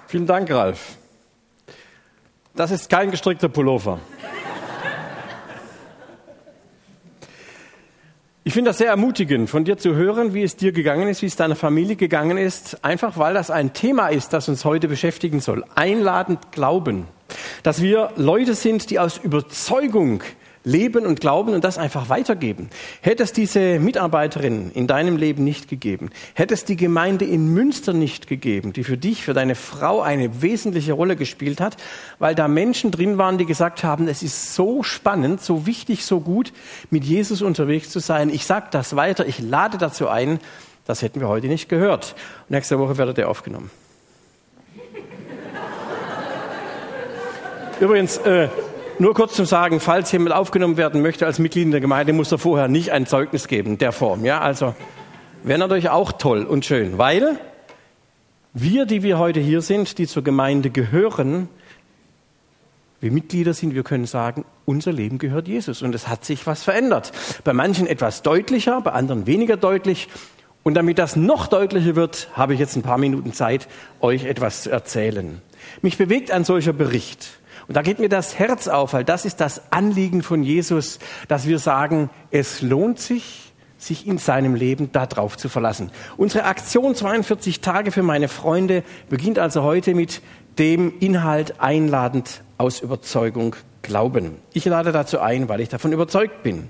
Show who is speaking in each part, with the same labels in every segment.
Speaker 1: Vielen Dank, Ralf. Das ist kein gestrickter Pullover. Ich finde das sehr ermutigend, von dir zu hören, wie es dir gegangen ist, wie es deiner Familie gegangen ist, einfach weil das ein Thema ist, das uns heute beschäftigen soll. Einladend glauben. Dass wir Leute sind, die aus Überzeugung leben und glauben und das einfach weitergeben. Hätte es diese Mitarbeiterin in deinem Leben nicht gegeben, hätte es die Gemeinde in Münster nicht gegeben, die für dich, für deine Frau eine wesentliche Rolle gespielt hat, weil da Menschen drin waren, die gesagt haben, es ist so spannend, so wichtig, so gut, mit Jesus unterwegs zu sein. Ich sage das weiter, ich lade dazu ein, das hätten wir heute nicht gehört. Und nächste Woche werdet ihr aufgenommen. Übrigens, nur kurz zum Sagen, falls jemand aufgenommen werden möchte als Mitglied in der Gemeinde, muss er vorher nicht ein Zeugnis geben, der Form. Ja, also wäre natürlich auch toll und schön, weil wir, die wir heute hier sind, die zur Gemeinde gehören, wir Mitglieder sind, wir können sagen, unser Leben gehört Jesus und es hat sich was verändert. Bei manchen etwas deutlicher, bei anderen weniger deutlich. Und damit das noch deutlicher wird, habe ich jetzt ein paar Minuten Zeit, euch etwas zu erzählen. Mich bewegt ein solcher Bericht. Und da geht mir das Herz auf, weil das ist das Anliegen von Jesus, dass wir sagen, es lohnt sich, sich in seinem Leben darauf zu verlassen. Unsere Aktion 42 Tage für meine Freunde beginnt also heute mit dem Inhalt einladend aus Überzeugung glauben. Ich lade dazu ein, weil ich davon überzeugt bin.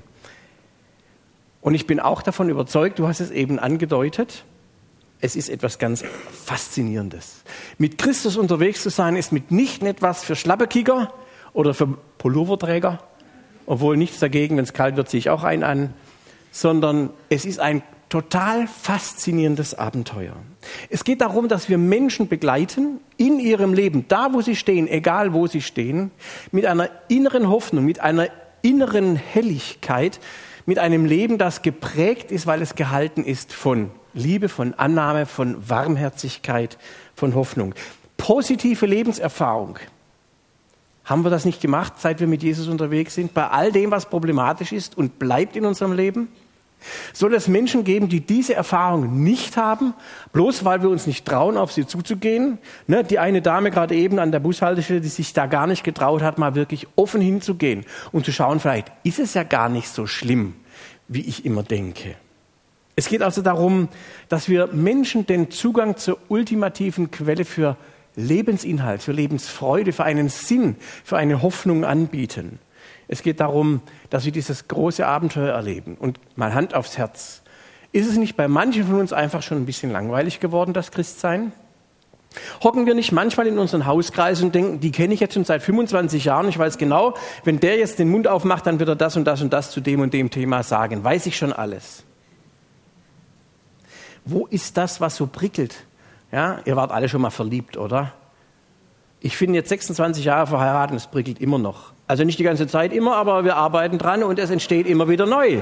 Speaker 1: Und ich bin auch davon überzeugt, du hast es eben angedeutet, es ist etwas ganz Faszinierendes. Mit Christus unterwegs zu sein, ist mitnichten etwas für Schlappekicker oder für Pulloverträger, obwohl nichts dagegen, wenn es kalt wird, ziehe ich auch einen an, sondern es ist ein total faszinierendes Abenteuer. Es geht darum, dass wir Menschen begleiten in ihrem Leben, da wo sie stehen, egal wo sie stehen, mit einer inneren Hoffnung, mit einer inneren Helligkeit, mit einem Leben, das geprägt ist, weil es gehalten ist von Liebe, von Annahme, von Warmherzigkeit, von Hoffnung. Positive Lebenserfahrung. Haben wir das nicht gemacht, seit wir mit Jesus unterwegs sind? Bei all dem, was problematisch ist und bleibt in unserem Leben? Soll es Menschen geben, die diese Erfahrung nicht haben, bloß weil wir uns nicht trauen, auf sie zuzugehen? Ne, die eine Dame gerade eben an der Bushaltestelle, die sich da gar nicht getraut hat, mal wirklich offen hinzugehen und zu schauen, vielleicht ist es ja gar nicht so schlimm, wie ich immer denke. Es geht also darum, dass wir Menschen den Zugang zur ultimativen Quelle für Lebensinhalt, für Lebensfreude, für einen Sinn, für eine Hoffnung anbieten. Es geht darum, dass wir dieses große Abenteuer erleben. Und mal Hand aufs Herz. Ist es nicht bei manchen von uns einfach schon ein bisschen langweilig geworden, das Christsein? Hocken wir nicht manchmal in unseren Hauskreisen und denken, die kenne ich jetzt schon seit 25 Jahren, ich weiß genau, wenn der jetzt den Mund aufmacht, dann wird er das und das und das zu dem und dem Thema sagen. Weiß ich schon alles. Wo ist das, was so prickelt? Ja, ihr wart alle schon mal verliebt, oder? Ich bin jetzt 26 Jahre verheiratet und es prickelt immer noch. Also nicht die ganze Zeit immer, aber wir arbeiten dran und es entsteht immer wieder neu.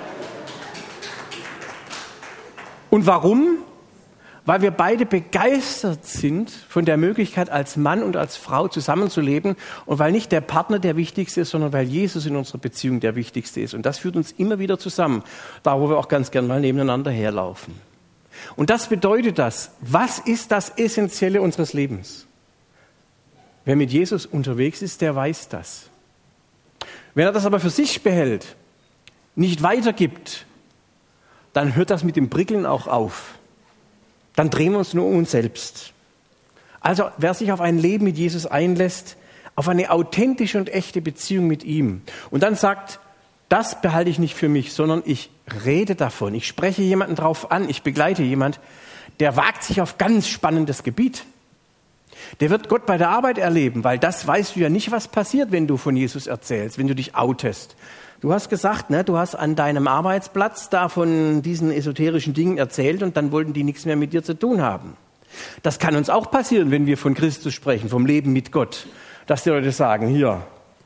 Speaker 1: Und warum? Weil wir beide begeistert sind von der Möglichkeit, als Mann und als Frau zusammenzuleben und weil nicht der Partner der Wichtigste ist, sondern weil Jesus in unserer Beziehung der Wichtigste ist. Und das führt uns immer wieder zusammen, da wo wir auch ganz gern mal nebeneinander herlaufen. Und das bedeutet das, was ist das Essentielle unseres Lebens? Wer mit Jesus unterwegs ist, der weiß das. Wenn er das aber für sich behält, nicht weitergibt, dann hört das mit dem Prickeln auch auf. Dann drehen wir uns nur um uns selbst. Also wer sich auf ein Leben mit Jesus einlässt, auf eine authentische und echte Beziehung mit ihm und dann sagt, das behalte ich nicht für mich, sondern ich rede davon, ich spreche jemanden drauf an, ich begleite jemand, der wagt sich auf ganz spannendes Gebiet. Der wird Gott bei der Arbeit erleben, weil das weißt du ja nicht, was passiert, wenn du von Jesus erzählst, wenn du dich outest. Du hast gesagt, ne, du hast an deinem Arbeitsplatz da von diesen esoterischen Dingen erzählt und dann wollten die nichts mehr mit dir zu tun haben. Das kann uns auch passieren, wenn wir von Christus sprechen, vom Leben mit Gott, dass die Leute sagen, hier,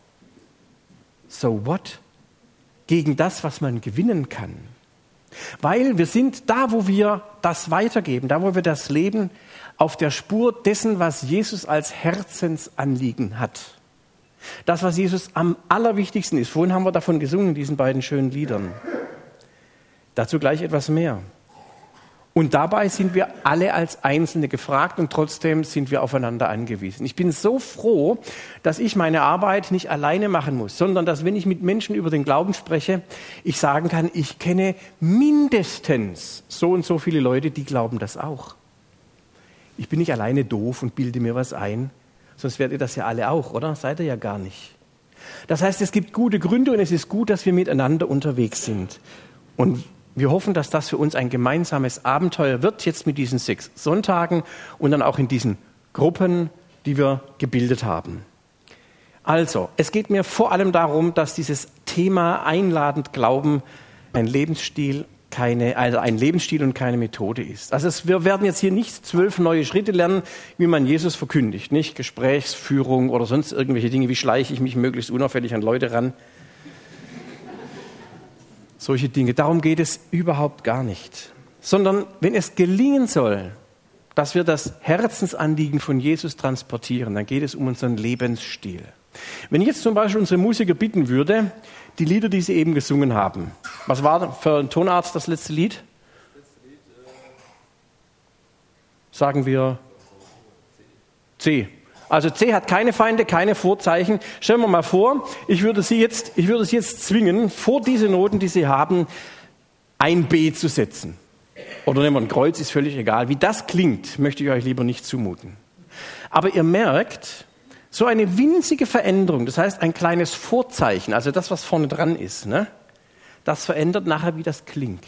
Speaker 1: so what? Gegen das, was man gewinnen kann. Weil wir sind da, wo wir das weitergeben, da, wo wir das Leben auf der Spur dessen, was Jesus als Herzensanliegen hat. Das, was Jesus am allerwichtigsten ist. Vorhin haben wir davon gesungen, in diesen beiden schönen Liedern. Dazu gleich etwas mehr. Und dabei sind wir alle als Einzelne gefragt und trotzdem sind wir aufeinander angewiesen. Ich bin so froh, dass ich meine Arbeit nicht alleine machen muss, sondern dass, wenn ich mit Menschen über den Glauben spreche, ich sagen kann, ich kenne mindestens so und so viele Leute, die glauben das auch. Ich bin nicht alleine doof und bilde mir was ein, sonst werdet ihr das ja alle auch, oder? Seid ihr ja gar nicht. Das heißt, es gibt gute Gründe und es ist gut, dass wir miteinander unterwegs sind. Und wir hoffen, dass das für uns ein gemeinsames Abenteuer wird, jetzt mit diesen 6 Sonntagen und dann auch in diesen Gruppen, die wir gebildet haben. Also, es geht mir vor allem darum, dass dieses Thema einladend Glauben ein Lebensstil und keine Methode ist. Also wir werden jetzt hier nicht 12 neue Schritte lernen, wie man Jesus verkündigt, nicht Gesprächsführung oder sonst irgendwelche Dinge, wie schleiche ich mich möglichst unauffällig an Leute ran. Solche Dinge. Darum geht es überhaupt gar nicht. Sondern wenn es gelingen soll, dass wir das Herzensanliegen von Jesus transportieren, dann geht es um unseren Lebensstil. Wenn ich jetzt zum Beispiel unsere Musiker bitten würde, die Lieder, die sie eben gesungen haben. Was war für ein Tonart das letzte Lied? Sagen wir C. Also C hat keine Feinde, keine Vorzeichen. Stellen wir mal vor, ich würde Sie jetzt zwingen, vor diese Noten, die Sie haben, ein B zu setzen. Oder nehmen wir ein Kreuz, ist völlig egal. Wie das klingt, möchte ich euch lieber nicht zumuten. Aber ihr merkt, so eine winzige Veränderung, das heißt ein kleines Vorzeichen, also das, was vorne dran ist, ne, das verändert nachher, wie das klingt.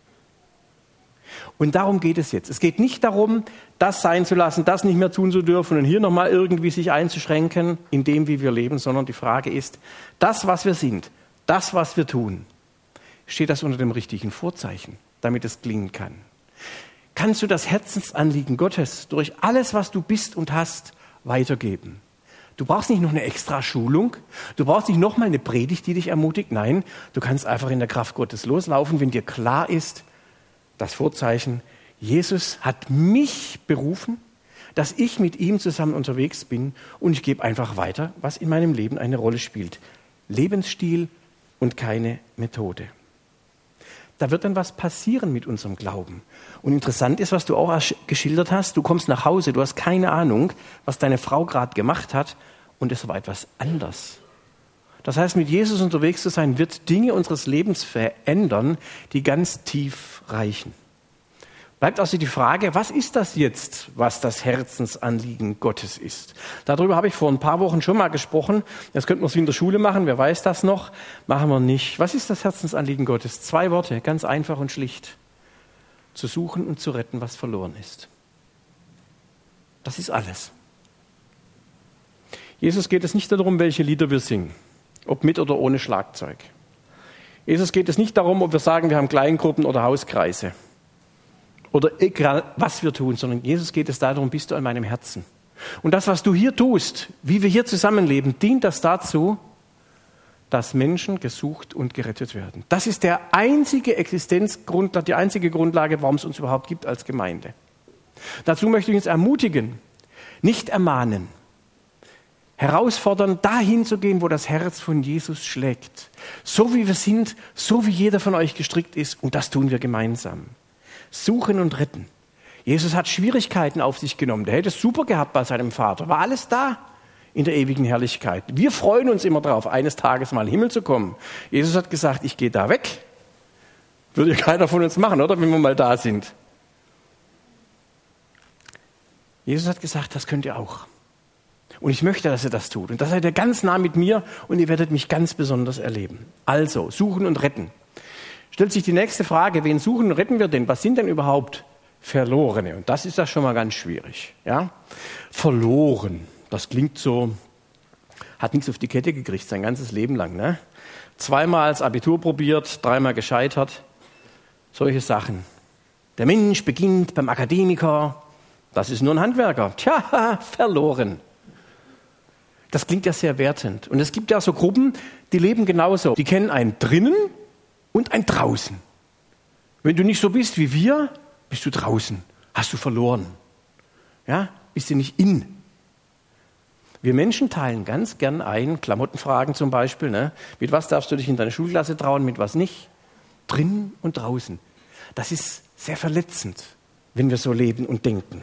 Speaker 1: Und darum geht es jetzt. Es geht nicht darum, das sein zu lassen, das nicht mehr tun zu dürfen und hier nochmal irgendwie sich einzuschränken in dem, wie wir leben, sondern die Frage ist, das, was wir sind, das, was wir tun, steht das unter dem richtigen Vorzeichen, damit es klingen kann. Kannst du das Herzensanliegen Gottes durch alles, was du bist und hast, weitergeben? Du brauchst nicht noch eine extra Schulung, du brauchst nicht noch mal eine Predigt, die dich ermutigt. Nein, du kannst einfach in der Kraft Gottes loslaufen, wenn dir klar ist, das Vorzeichen, Jesus hat mich berufen, dass ich mit ihm zusammen unterwegs bin und ich gebe einfach weiter, was in meinem Leben eine Rolle spielt. Lebensstil und keine Methode. Da wird dann was passieren mit unserem Glauben. Und interessant ist, was du auch geschildert hast, du kommst nach Hause, du hast keine Ahnung, was deine Frau gerade gemacht hat und es war etwas anders. Das heißt, mit Jesus unterwegs zu sein, wird Dinge unseres Lebens verändern, die ganz tief reichen. Bleibt also die Frage, was ist das jetzt, was das Herzensanliegen Gottes ist? Darüber habe ich vor ein paar Wochen schon mal gesprochen. Das könnten wir es wie in der Schule machen, wer weiß das noch? Machen wir nicht. Was ist das Herzensanliegen Gottes? 2 Worte, ganz einfach und schlicht. Zu suchen und zu retten, was verloren ist. Das ist alles. Jesus geht es nicht darum, welche Lieder wir singen, ob mit oder ohne Schlagzeug. Jesus geht es nicht darum, ob wir sagen, wir haben Kleingruppen oder Hauskreise. Oder egal, was wir tun, sondern Jesus geht es darum, bist du an meinem Herzen. Und das, was du hier tust, wie wir hier zusammenleben, dient das dazu, dass Menschen gesucht und gerettet werden. Das ist die einzige Grundlage, warum es uns überhaupt gibt als Gemeinde. Dazu möchte ich uns ermutigen, nicht ermahnen, herausfordern, dahin zu gehen, wo das Herz von Jesus schlägt. So wie wir sind, so wie jeder von euch gestrickt ist, und das tun wir gemeinsam. Suchen und retten. Jesus hat Schwierigkeiten auf sich genommen. Der hätte es super gehabt bei seinem Vater. War alles da in der ewigen Herrlichkeit. Wir freuen uns immer drauf, eines Tages mal in den Himmel zu kommen. Jesus hat gesagt, ich gehe da weg. Würde ja keiner von uns machen, oder? Wenn wir mal da sind. Jesus hat gesagt, das könnt ihr auch. Und ich möchte, dass ihr das tut. Und das seid ihr ganz nah mit mir und ihr werdet mich ganz besonders erleben. Also, suchen und retten. Stellt sich die nächste Frage, wen suchen und retten wir denn? Was sind denn überhaupt Verlorene? Und das ist ja schon mal ganz schwierig. Ja? Verloren, das klingt so, hat nichts auf die Kette gekriegt, sein ganzes Leben lang. Ne? 2-mal das Abitur probiert, 3-mal gescheitert, solche Sachen. Der Mensch beginnt beim Akademiker, das ist nur ein Handwerker. Tja, verloren. Das klingt ja sehr wertend. Und es gibt ja so Gruppen, die leben genauso. Die kennen einen drinnen und ein draußen. Wenn du nicht so bist wie wir, bist du draußen. Hast du verloren. Ja? Bist du nicht in. Wir Menschen teilen ganz gern ein, Klamottenfragen zum Beispiel. Ne? Mit was darfst du dich in deine Schulklasse trauen, mit was nicht? Drinnen und draußen. Das ist sehr verletzend. wenn wir so leben und denken.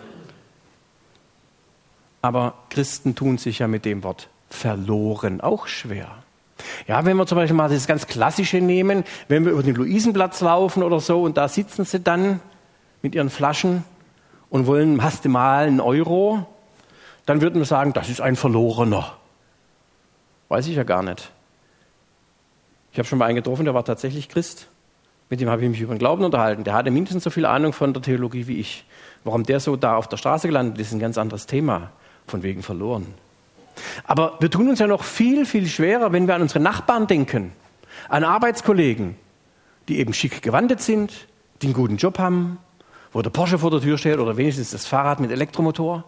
Speaker 1: Aber Christen tun sich ja mit dem Wort verloren auch schwer. Ja, wenn wir zum Beispiel mal das ganz Klassische nehmen, wenn wir über den Luisenplatz laufen oder so und da sitzen sie dann mit ihren Flaschen und wollen, hast du mal einen Euro, dann würden wir sagen, das ist ein Verlorener. Weiß ich ja gar nicht. Ich habe schon mal einen getroffen, der war tatsächlich Christ. Mit dem habe ich mich über den Glauben unterhalten. Der hatte mindestens so viel Ahnung von der Theologie wie ich. Warum der so da auf der Straße gelandet ist, ein ganz anderes Thema. Von wegen verloren. Aber wir tun uns ja noch viel, viel schwerer, wenn wir an unsere Nachbarn denken. An Arbeitskollegen, die eben schick gewandet sind, die einen guten Job haben, wo der Porsche vor der Tür steht oder wenigstens das Fahrrad mit Elektromotor.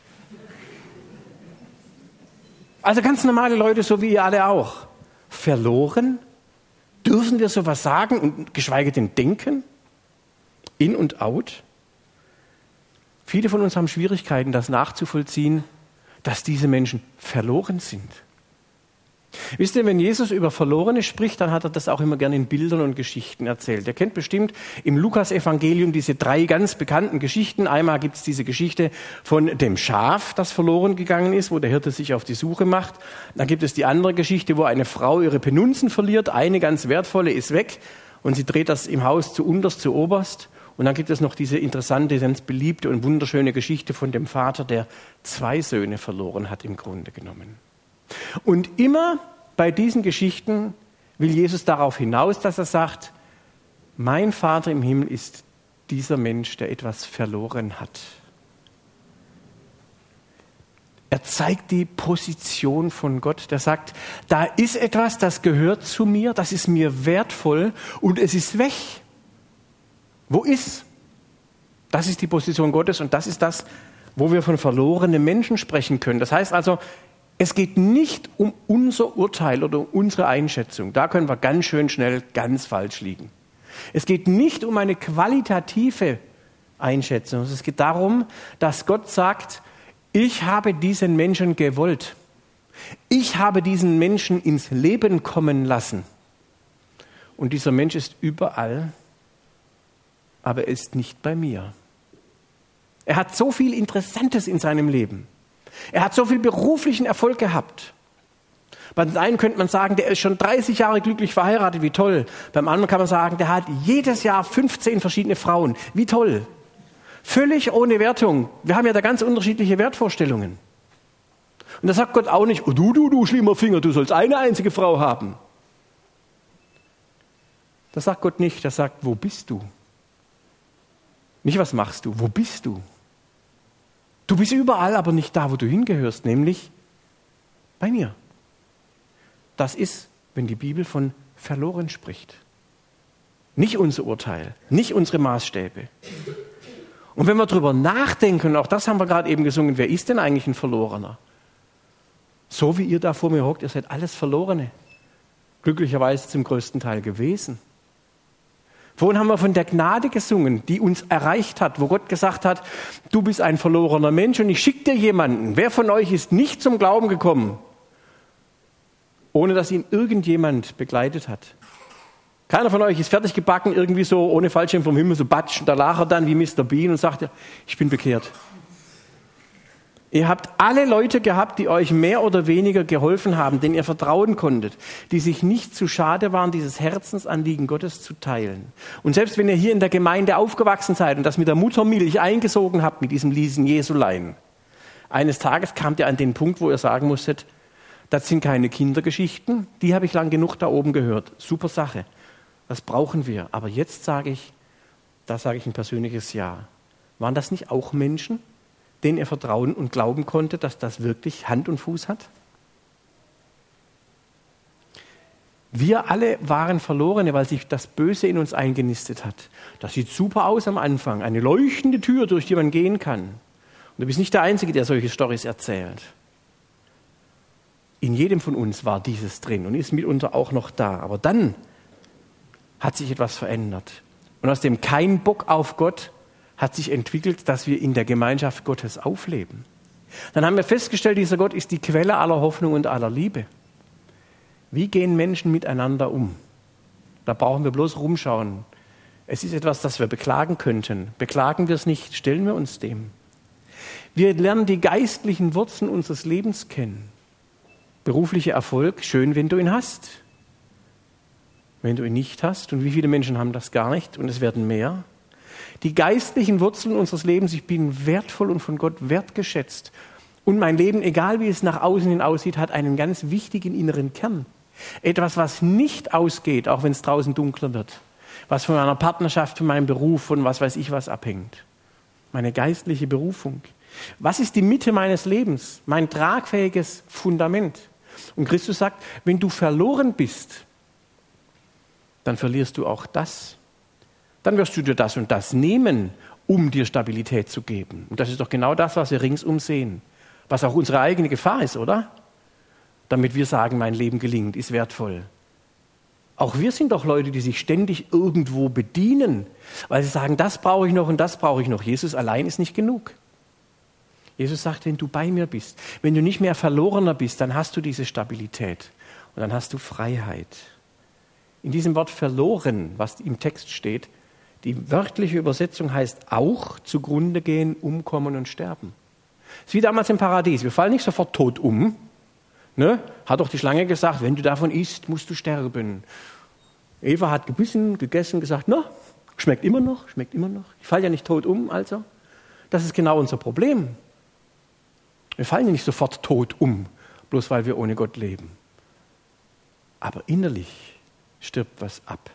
Speaker 1: Also ganz normale Leute, so wie ihr alle auch. Verloren? Dürfen wir sowas sagen und geschweige denn denken? In und out? Viele von uns haben Schwierigkeiten, das nachzuvollziehen, dass diese Menschen verloren sind. Wisst ihr, wenn Jesus über Verlorene spricht, dann hat er das auch immer gerne in Bildern und Geschichten erzählt. Ihr kennt bestimmt im Lukas-Evangelium diese 3 ganz bekannten Geschichten. Einmal gibt es diese Geschichte von dem Schaf, das verloren gegangen ist, wo der Hirte sich auf die Suche macht. Dann gibt es die andere Geschichte, wo eine Frau ihre Penunzen verliert. Eine ganz wertvolle ist weg und sie dreht das im Haus zu unterst, zu oberst. Und dann gibt es noch diese interessante, ganz beliebte und wunderschöne Geschichte von dem Vater, der 2 Söhne verloren hat im Grunde genommen. Und immer bei diesen Geschichten will Jesus darauf hinaus, dass er sagt, mein Vater im Himmel ist dieser Mensch, der etwas verloren hat. Er zeigt die Position von Gott, der sagt, da ist etwas, das gehört zu mir, das ist mir wertvoll und es ist weg. Wo ist? Das ist die Position Gottes und das ist das, wo wir von verlorenen Menschen sprechen können. Das heißt also, es geht nicht um unser Urteil oder um unsere Einschätzung. Da können wir ganz schön schnell ganz falsch liegen. Es geht nicht um eine qualitative Einschätzung. Es geht darum, dass Gott sagt, ich habe diesen Menschen gewollt. Ich habe diesen Menschen ins Leben kommen lassen. Und dieser Mensch ist überall, aber er ist nicht bei mir. Er hat so viel Interessantes in seinem Leben. Er hat so viel beruflichen Erfolg gehabt. Bei den einen könnte man sagen, der ist schon 30 Jahre glücklich verheiratet, wie toll. Beim anderen kann man sagen, der hat jedes Jahr 15 verschiedene Frauen, wie toll. Völlig ohne Wertung. Wir haben ja da ganz unterschiedliche Wertvorstellungen. Und da sagt Gott auch nicht, oh, du schlimmer Finger, du sollst eine einzige Frau haben. Das sagt Gott nicht, er sagt, wo bist du? Nicht, was machst du, wo bist du? Du bist überall, aber nicht da, wo du hingehörst, nämlich bei mir. Das ist, wenn die Bibel von verloren spricht. Nicht unser Urteil, nicht unsere Maßstäbe. Und wenn wir darüber nachdenken, und auch das haben wir gerade eben gesungen, wer ist denn eigentlich ein Verlorener? So wie ihr da vor mir hockt, ihr seid alles Verlorene. Glücklicherweise zum größten Teil gewesen. Vorhin haben wir von der Gnade gesungen, die uns erreicht hat, wo Gott gesagt hat, du bist ein verlorener Mensch und ich schicke dir jemanden. Wer von euch ist nicht zum Glauben gekommen, ohne dass ihn irgendjemand begleitet hat? Keiner von euch ist fertig gebacken, irgendwie so ohne Fallschirm vom Himmel, so batsch. Und da lag er dann wie Mr. Bean und sagte, ich bin bekehrt. Ihr habt alle Leute gehabt, die euch mehr oder weniger geholfen haben, denen ihr vertrauen konntet, die sich nicht zu schade waren, dieses Herzensanliegen Gottes zu teilen. Und selbst wenn ihr hier in der Gemeinde aufgewachsen seid und das mit der Muttermilch eingesogen habt, mit diesem Liesen Jesulein, eines Tages kamt ihr an den Punkt, wo ihr sagen musstet, das sind keine Kindergeschichten, die habe ich lang genug da oben gehört. Super Sache, das brauchen wir. Aber jetzt sage ich, da sage ich ein persönliches Ja. Waren das nicht auch Menschen, denen er vertrauen und glauben konnte, dass das wirklich Hand und Fuß hat? Wir alle waren Verlorene, weil sich das Böse in uns eingenistet hat. Das sieht super aus am Anfang, eine leuchtende Tür, durch die man gehen kann. Und du bist nicht der Einzige, der solche Storys erzählt. In jedem von uns war dieses drin und ist mitunter auch noch da. Aber dann hat sich etwas verändert. Und aus dem kein Bock auf Gott hat sich entwickelt, dass wir in der Gemeinschaft Gottes aufleben. Dann haben wir festgestellt, dieser Gott ist die Quelle aller Hoffnung und aller Liebe. Wie gehen Menschen miteinander um? Da brauchen wir bloß rumschauen Es ist etwas, das wir beklagen könnten. Beklagen wir es nicht, stellen wir uns dem. Wir lernen die geistlichen Wurzeln unseres Lebens kennen. Beruflicher Erfolg, schön, wenn du ihn hast. Wenn du ihn nicht hast, und wie viele Menschen haben das gar nicht, und es werden mehr. Die geistlichen Wurzeln unseres Lebens, ich bin wertvoll und von Gott wertgeschätzt. Und mein Leben, egal wie es nach außen hin aussieht, hat einen ganz wichtigen inneren Kern. Etwas, was nicht ausgeht, auch wenn es draußen dunkler wird. Was von meiner Partnerschaft, von meinem Beruf, von was weiß ich was abhängt. Meine geistliche Berufung. Was ist die Mitte meines Lebens? Mein tragfähiges Fundament. Und Christus sagt, wenn du verloren bist, dann verlierst du auch das. Dann wirst du dir das und das nehmen, um dir Stabilität zu geben. Und das ist doch genau das, was wir ringsum sehen. Was auch unsere eigene Gefahr ist, oder? Damit wir sagen, mein Leben gelingt, ist wertvoll. Auch wir sind doch Leute, die sich ständig irgendwo bedienen, weil sie sagen, das brauche ich noch und das brauche ich noch. Jesus allein ist nicht genug. Jesus sagt, wenn du bei mir bist, wenn du nicht mehr Verlorener bist, dann hast du diese Stabilität und dann hast du Freiheit. In diesem Wort verloren, was im Text steht, die wörtliche Übersetzung heißt auch zugrunde gehen, umkommen und sterben. Das ist wie damals im Paradies. Wir fallen nicht sofort tot um. Ne? Hat doch die Schlange gesagt, wenn du davon isst, musst du sterben. Eva hat gebissen, gegessen, gesagt, na, schmeckt immer noch, schmeckt immer noch. Ich falle ja nicht tot um, also. Das ist genau unser Problem. Wir fallen ja nicht sofort tot um, bloß weil wir ohne Gott leben. Aber innerlich stirbt was ab.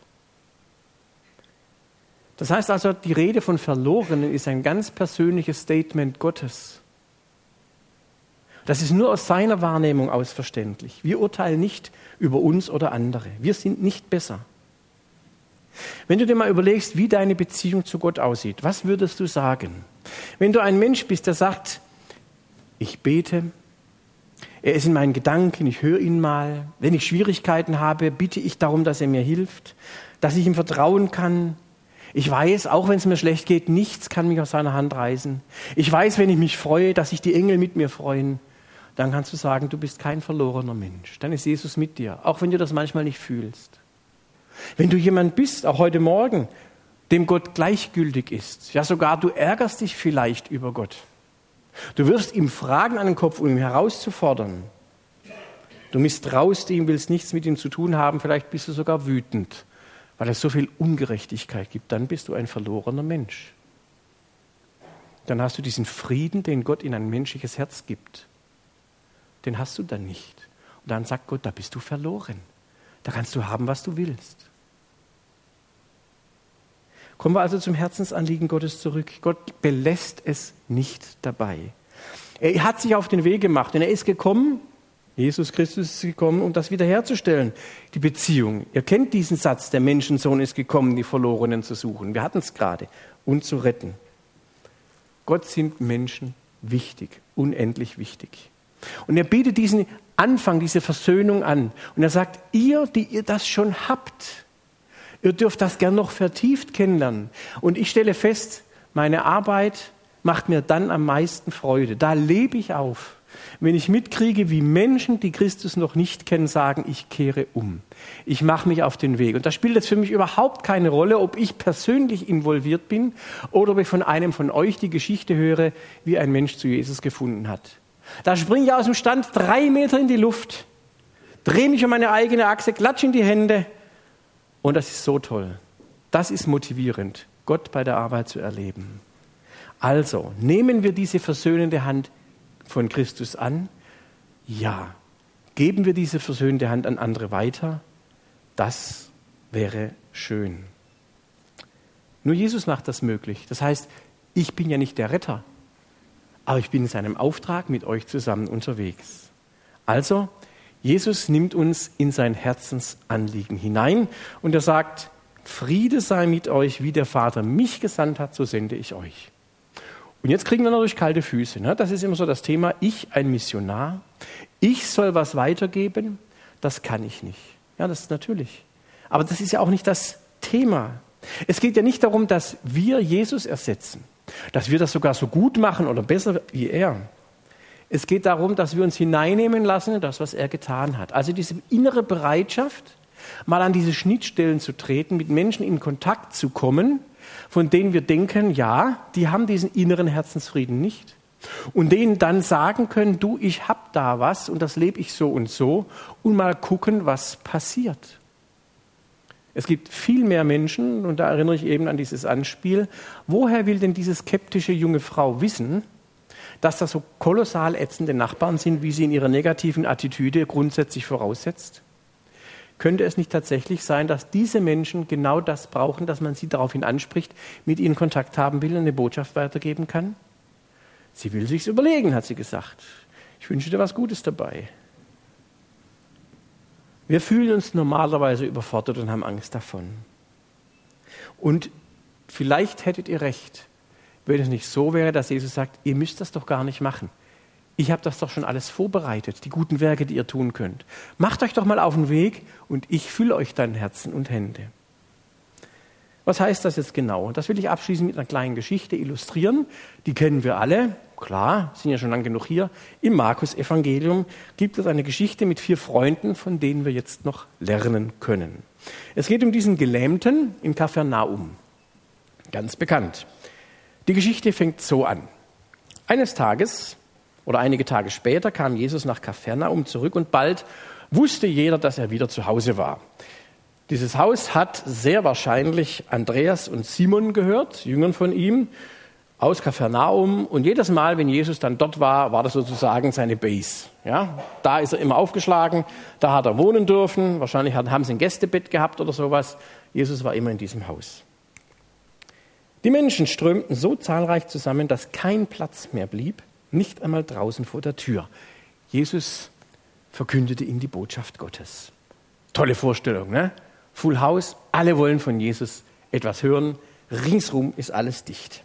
Speaker 1: Das heißt also, die Rede von Verlorenen ist ein ganz persönliches Statement Gottes. Das ist nur aus seiner Wahrnehmung aus verständlich. Wir urteilen nicht über uns oder andere. Wir sind nicht besser. Wenn du dir mal überlegst, wie deine Beziehung zu Gott aussieht, was würdest du sagen? Wenn du ein Mensch bist, der sagt, ich bete, er ist in meinen Gedanken, ich höre ihn mal. Wenn ich Schwierigkeiten habe, bitte ich darum, dass er mir hilft, dass ich ihm vertrauen kann. Ich weiß, auch wenn es mir schlecht geht, nichts kann mich aus seiner Hand reißen. Ich weiß, wenn ich mich freue, dass sich die Engel mit mir freuen. Dann kannst du sagen, du bist kein verlorener Mensch. Dann ist Jesus mit dir, auch wenn du das manchmal nicht fühlst. Wenn du jemand bist, auch heute Morgen, dem Gott gleichgültig ist, ja sogar du ärgerst dich vielleicht über Gott. Du wirfst ihm Fragen an den Kopf, um ihn herauszufordern. Du misstraust ihm, willst nichts mit ihm zu tun haben, vielleicht bist du sogar wütend, weil es so viel Ungerechtigkeit gibt. Dann bist du ein verlorener Mensch. Dann hast du diesen Frieden, den Gott in ein menschliches Herz gibt. Den hast du dann nicht. Und dann sagt Gott, da bist du verloren. Da kannst du haben, was du willst. Kommen wir also zum Herzensanliegen Gottes zurück. Gott belässt es nicht dabei. Er hat sich auf den Weg gemacht und er ist gekommen, Jesus Christus ist gekommen, um das wiederherzustellen, die Beziehung. Ihr kennt diesen Satz, der Menschensohn ist gekommen, die Verlorenen zu suchen. Wir hatten es gerade. Und zu retten. Gott sind Menschen wichtig, unendlich wichtig. Und er bietet diesen Anfang, diese Versöhnung an. Und er sagt, ihr, die ihr das schon habt, ihr dürft das gern noch vertieft kennenlernen. Und ich stelle fest, meine Arbeit macht mir dann am meisten Freude. Da lebe ich auf. Wenn ich mitkriege, wie Menschen, die Christus noch nicht kennen, sagen, ich kehre um. Ich mache mich auf den Weg. Und da spielt jetzt für mich überhaupt keine Rolle, ob ich persönlich involviert bin oder ob ich von einem von euch die Geschichte höre, wie ein Mensch zu Jesus gefunden hat. Da springe ich aus dem Stand 3 Meter in die Luft, drehe mich um meine eigene Achse, klatsche in die Hände. Und das ist so toll. Das ist motivierend, Gott bei der Arbeit zu erleben. Also, nehmen wir diese versöhnende Hand von Christus an? Ja. Geben wir diese versöhnende Hand an andere weiter? Das wäre schön. Nur Jesus macht das möglich. Das heißt, ich bin ja nicht der Retter, aber ich bin in seinem Auftrag mit euch zusammen unterwegs. Also, Jesus nimmt uns in sein Herzensanliegen hinein und er sagt, Friede sei mit euch, wie der Vater mich gesandt hat, so sende ich euch. Und jetzt kriegen wir natürlich kalte Füße. Ne? Das ist immer so das Thema, ich, ein Missionar, ich soll was weitergeben, das kann ich nicht. Ja, das ist natürlich. Aber das ist ja auch nicht das Thema. Es geht ja nicht darum, dass wir Jesus ersetzen, dass wir das sogar so gut machen oder besser wie er. Es geht darum, dass wir uns hineinnehmen lassen in das, was er getan hat. Also diese innere Bereitschaft, mal an diese Schnittstellen zu treten, mit Menschen in Kontakt zu kommen, von denen wir denken, ja, die haben diesen inneren Herzensfrieden nicht. Und denen dann sagen können, du, ich hab da was und das lebe ich so und mal gucken, was passiert. Es gibt viel mehr Menschen, und da erinnere ich eben an dieses Anspiel, woher will denn diese skeptische junge Frau wissen, dass das so kolossal ätzende Nachbarn sind, wie sie in ihrer negativen Attitüde grundsätzlich voraussetzt? Könnte es nicht tatsächlich sein, dass diese Menschen genau das brauchen, dass man sie daraufhin anspricht, mit ihnen Kontakt haben will und eine Botschaft weitergeben kann? Sie will sich's überlegen, hat sie gesagt. Ich wünsche dir was Gutes dabei. Wir fühlen uns normalerweise überfordert und haben Angst davon. Und vielleicht hättet ihr recht, wenn es nicht so wäre, dass Jesus sagt, ihr müsst das doch gar nicht machen. Ich habe das doch schon alles vorbereitet, die guten Werke, die ihr tun könnt. Macht euch doch mal auf den Weg und ich fülle euch dann Herzen und Hände. Was heißt das jetzt genau? Das will ich abschließend mit einer kleinen Geschichte illustrieren. Die kennen wir alle, klar, sind ja schon lang genug hier. Im Markus-Evangelium gibt es eine Geschichte mit 4 Freunden, von denen wir jetzt noch lernen können. Es geht um diesen Gelähmten in Kapernaum. Ganz bekannt. Die Geschichte fängt so an. Eines Tages oder einige Tage später kam Jesus nach Kapernaum zurück und bald wusste jeder, dass er wieder zu Hause war. Dieses Haus hat sehr wahrscheinlich Andreas und Simon gehört, Jüngern von ihm, aus Kapernaum. Und jedes Mal, wenn Jesus dann dort war, war das sozusagen seine Base. Ja, da ist er immer aufgeschlagen, da hat er wohnen dürfen. Wahrscheinlich haben sie ein Gästebett gehabt oder sowas. Jesus war immer in diesem Haus. Die Menschen strömten so zahlreich zusammen, dass kein Platz mehr blieb, nicht einmal draußen vor der Tür. Jesus verkündete ihnen die Botschaft Gottes. Tolle Vorstellung, ne? Full House, alle wollen von Jesus etwas hören, ringsrum ist alles dicht.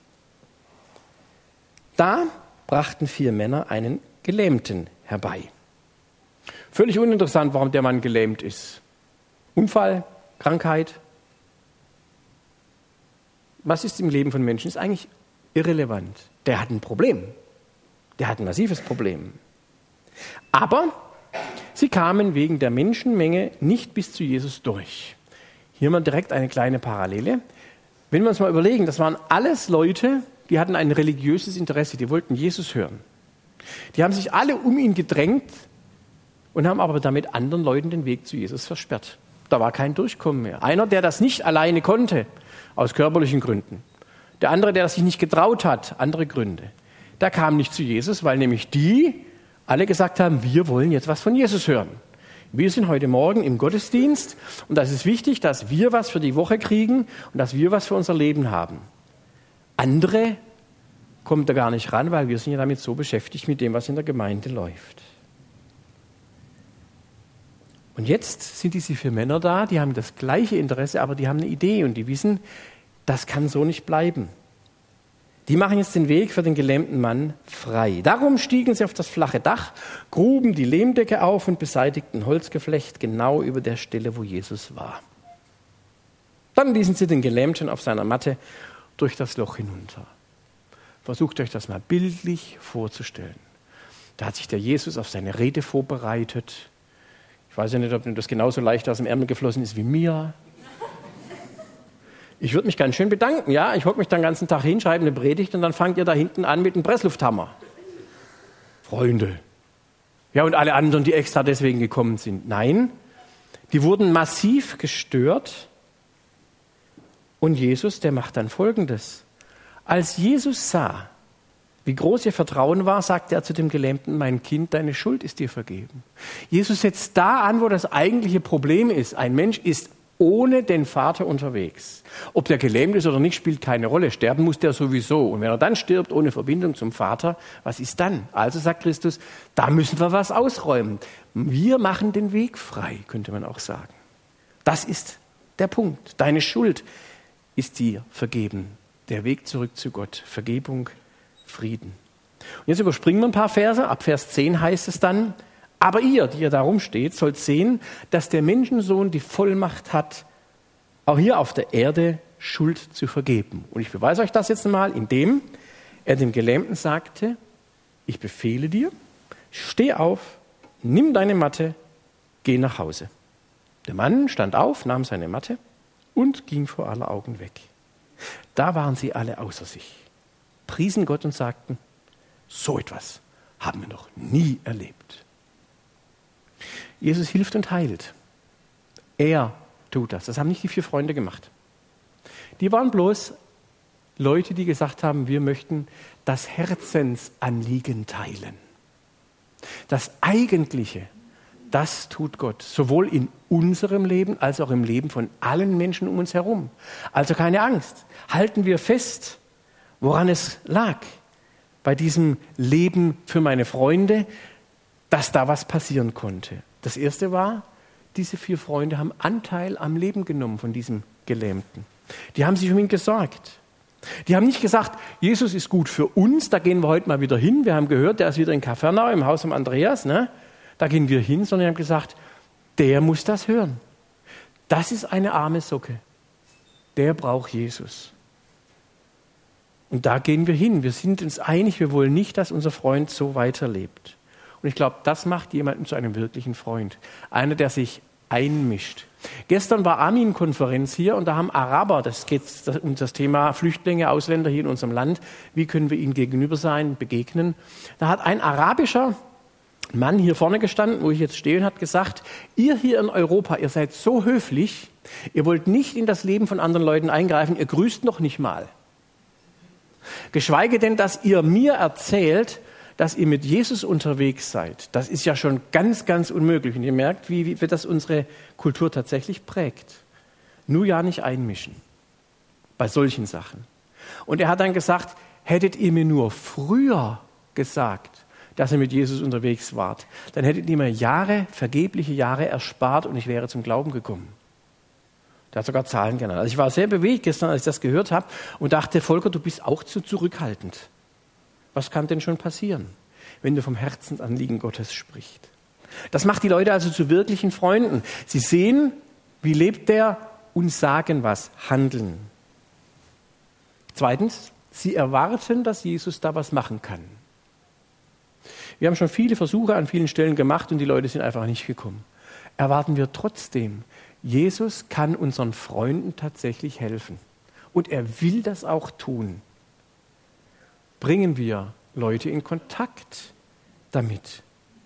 Speaker 1: Da brachten 4 Männer einen Gelähmten herbei. Völlig uninteressant, warum der Mann gelähmt ist. Unfall, Krankheit. Was ist im Leben von Menschen? Ist eigentlich irrelevant. Der hat ein Problem. Der hat ein massives Problem. Aber sie kamen wegen der Menschenmenge nicht bis zu Jesus durch. Hier mal direkt eine kleine Parallele. Wenn wir uns mal überlegen, das waren alles Leute, die hatten ein religiöses Interesse, die wollten Jesus hören. Die haben sich alle um ihn gedrängt und haben aber damit anderen Leuten den Weg zu Jesus versperrt. Da war kein Durchkommen mehr. Einer, der das nicht alleine konnte, aus körperlichen Gründen. Der andere, der das sich nicht getraut hat, andere Gründe. Der kam nicht zu Jesus, weil nämlich die alle gesagt haben, wir wollen jetzt was von Jesus hören. Wir sind heute Morgen im Gottesdienst und das ist wichtig, dass wir was für die Woche kriegen und dass wir was für unser Leben haben. Andere kommen da gar nicht ran, weil wir sind ja damit so beschäftigt mit dem, was in der Gemeinde läuft. Und jetzt sind diese 4 Männer da, die haben das gleiche Interesse, aber die haben eine Idee und die wissen, das kann so nicht bleiben. Die machen jetzt den Weg für den gelähmten Mann frei. Darum stiegen sie auf das flache Dach, gruben die Lehmdecke auf und beseitigten Holzgeflecht genau über der Stelle, wo Jesus war. Dann ließen sie den Gelähmten auf seiner Matte durch das Loch hinunter. Versucht euch das mal bildlich vorzustellen. Da hat sich der Jesus auf seine Rede vorbereitet. Ich weiß ja nicht, ob ihm das genauso leicht aus dem Ärmel geflossen ist wie mir. Ich würde mich ganz schön bedanken, ja. Ich hocke mich dann den ganzen Tag hin, schreibe eine Predigt und dann fangt ihr da hinten an mit einem Presslufthammer. Freunde. Ja, und alle anderen, die extra deswegen gekommen sind. Nein, die wurden massiv gestört. Und Jesus, der macht dann Folgendes. Als Jesus sah, wie groß ihr Vertrauen war, sagte er zu dem Gelähmten, mein Kind, deine Schuld ist dir vergeben. Jesus setzt da an, wo das eigentliche Problem ist. Ein Mensch ist ohne den Vater unterwegs. Ob der gelähmt ist oder nicht, spielt keine Rolle. Sterben muss der sowieso. Und wenn er dann stirbt ohne Verbindung zum Vater, was ist dann? Also sagt Christus, da müssen wir was ausräumen. Wir machen den Weg frei, könnte man auch sagen. Das ist der Punkt. Deine Schuld ist dir vergeben. Der Weg zurück zu Gott. Vergebung, Frieden. Und jetzt überspringen wir ein paar Verse. Ab Vers 10 heißt es dann, aber ihr, die ihr da rumsteht, sollt sehen, dass der Menschensohn die Vollmacht hat, auch hier auf der Erde Schuld zu vergeben. Und ich beweise euch das jetzt mal, indem er dem Gelähmten sagte, ich befehle dir, steh auf, nimm deine Matte, geh nach Hause. Der Mann stand auf, nahm seine Matte und ging vor aller Augen weg. Da waren sie alle außer sich, priesen Gott und sagten, so etwas haben wir noch nie erlebt. Jesus hilft und heilt. Er tut das. Das haben nicht die 4 Freunde gemacht. Die waren bloß Leute, die gesagt haben, wir möchten das Herzensanliegen teilen. Das Eigentliche, das tut Gott, sowohl in unserem Leben als auch im Leben von allen Menschen um uns herum. Also keine Angst, halten wir fest, woran es lag bei diesem Leben für meine Freunde, dass da was passieren konnte. Das Erste war, diese 4 Freunde haben Anteil am Leben genommen von diesem Gelähmten. Die haben sich um ihn gesorgt. Die haben nicht gesagt, Jesus ist gut für uns, da gehen wir heute mal wieder hin. Wir haben gehört, der ist wieder in Kapernaum im Haus von Andreas, ne? Da gehen wir hin, sondern die haben gesagt, der muss das hören. Das ist eine arme Socke. Der braucht Jesus. Und da gehen wir hin. Wir sind uns einig, wir wollen nicht, dass unser Freund so weiterlebt. Und ich glaube, das macht jemanden zu einem wirklichen Freund. Einer, der sich einmischt. Gestern war Amin-Konferenz hier und da haben Araber, das geht um das Thema Flüchtlinge, Ausländer hier in unserem Land, wie können wir ihnen gegenüber sein, begegnen. Da hat ein arabischer Mann hier vorne gestanden, wo ich jetzt stehe, und hat gesagt, ihr hier in Europa, ihr seid so höflich, ihr wollt nicht in das Leben von anderen Leuten eingreifen, ihr grüßt noch nicht mal. Geschweige denn, dass ihr mir erzählt, dass ihr mit Jesus unterwegs seid. Das ist ja schon ganz, ganz unmöglich. Und ihr merkt, wie das unsere Kultur tatsächlich prägt. Nur ja nicht einmischen bei solchen Sachen. Und er hat dann gesagt, hättet ihr mir nur früher gesagt, dass ihr mit Jesus unterwegs wart, dann hättet ihr mir vergebliche Jahre erspart und ich wäre zum Glauben gekommen. Der hat sogar Zahlen genannt. Also ich war sehr bewegt gestern, als ich das gehört habe und dachte, Volker, du bist auch zu zurückhaltend. Was kann denn schon passieren, wenn du vom Herzensanliegen Gottes sprichst? Das macht die Leute also zu wirklichen Freunden. Sie sehen, wie lebt der und sagen was, handeln. Zweitens, sie erwarten, dass Jesus da was machen kann. Wir haben schon viele Versuche an vielen Stellen gemacht und die Leute sind einfach nicht gekommen. Erwarten wir trotzdem, Jesus kann unseren Freunden tatsächlich helfen. Und er will das auch tun. Bringen wir Leute in Kontakt damit.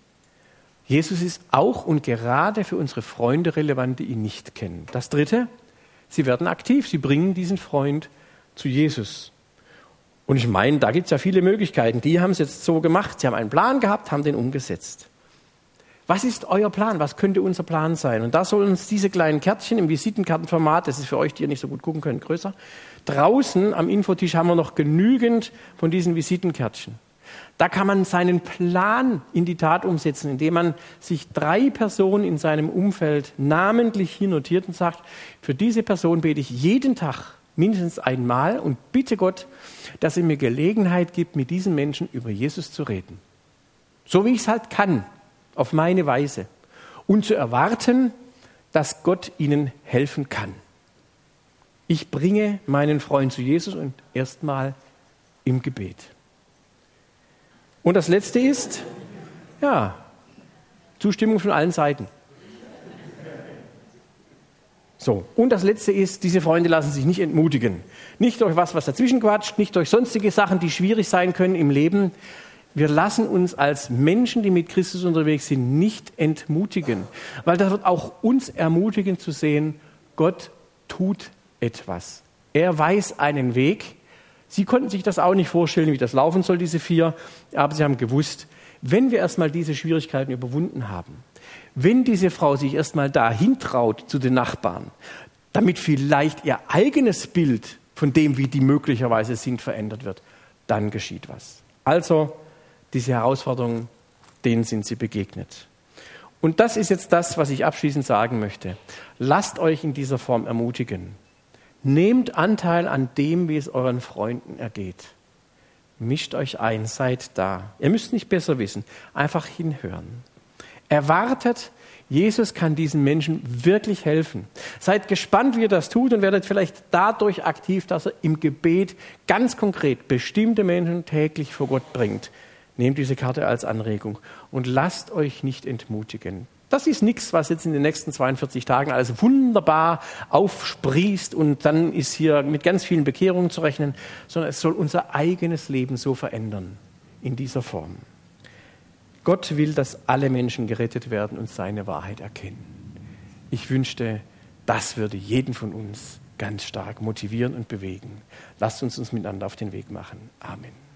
Speaker 1: Jesus ist auch und gerade für unsere Freunde relevant, die ihn nicht kennen. Das Dritte, sie werden aktiv, sie bringen diesen Freund zu Jesus. Und ich meine, da gibt es ja viele Möglichkeiten. Die haben es jetzt so gemacht, sie haben einen Plan gehabt, haben den umgesetzt. Was ist euer Plan? Was könnte unser Plan sein? Und da sollen uns diese kleinen Kärtchen im Visitenkartenformat, das ist für euch, die ihr nicht so gut gucken könnt, größer. Draußen am Infotisch haben wir noch genügend von diesen Visitenkärtchen. Da kann man seinen Plan in die Tat umsetzen, indem man sich 3 Personen in seinem Umfeld namentlich hier notiert und sagt, für diese Person bete ich jeden Tag mindestens einmal und bitte Gott, dass er mir Gelegenheit gibt, mit diesen Menschen über Jesus zu reden. So wie ich es halt kann. Auf meine Weise. Und zu erwarten, dass Gott ihnen helfen kann. Ich bringe meinen Freund zu Jesus und erstmal im Gebet. Und das Letzte ist, Zustimmung von allen Seiten. So, und das Letzte ist, diese Freunde lassen sich nicht entmutigen. Nicht durch was dazwischen quatscht, nicht durch sonstige Sachen, die schwierig sein können im Leben. Wir lassen uns als Menschen, die mit Christus unterwegs sind, nicht entmutigen. Weil das wird auch uns ermutigen zu sehen, Gott tut etwas. Er weiß einen Weg. Sie konnten sich das auch nicht vorstellen, wie das laufen soll, diese 4. Aber sie haben gewusst, wenn wir erstmal diese Schwierigkeiten überwunden haben, wenn diese Frau sich erstmal dahin traut zu den Nachbarn, damit vielleicht ihr eigenes Bild von dem, wie die möglicherweise sind, verändert wird, dann geschieht was. Also, diese Herausforderungen, denen sind sie begegnet. Und das ist jetzt das, was ich abschließend sagen möchte. Lasst euch in dieser Form ermutigen. Nehmt Anteil an dem, wie es euren Freunden ergeht. Mischt euch ein, seid da. Ihr müsst nicht besser wissen, einfach hinhören. Erwartet, Jesus kann diesen Menschen wirklich helfen. Seid gespannt, wie er das tut und werdet vielleicht dadurch aktiv, dass er im Gebet ganz konkret bestimmte Menschen täglich vor Gott bringt. Nehmt diese Karte als Anregung und lasst euch nicht entmutigen. Das ist nichts, was jetzt in den nächsten 42 Tagen alles wunderbar aufsprießt und dann ist hier mit ganz vielen Bekehrungen zu rechnen, sondern es soll unser eigenes Leben so verändern, in dieser Form. Gott will, dass alle Menschen gerettet werden und seine Wahrheit erkennen. Ich wünschte, das würde jeden von uns ganz stark motivieren und bewegen. Lasst uns miteinander auf den Weg machen. Amen.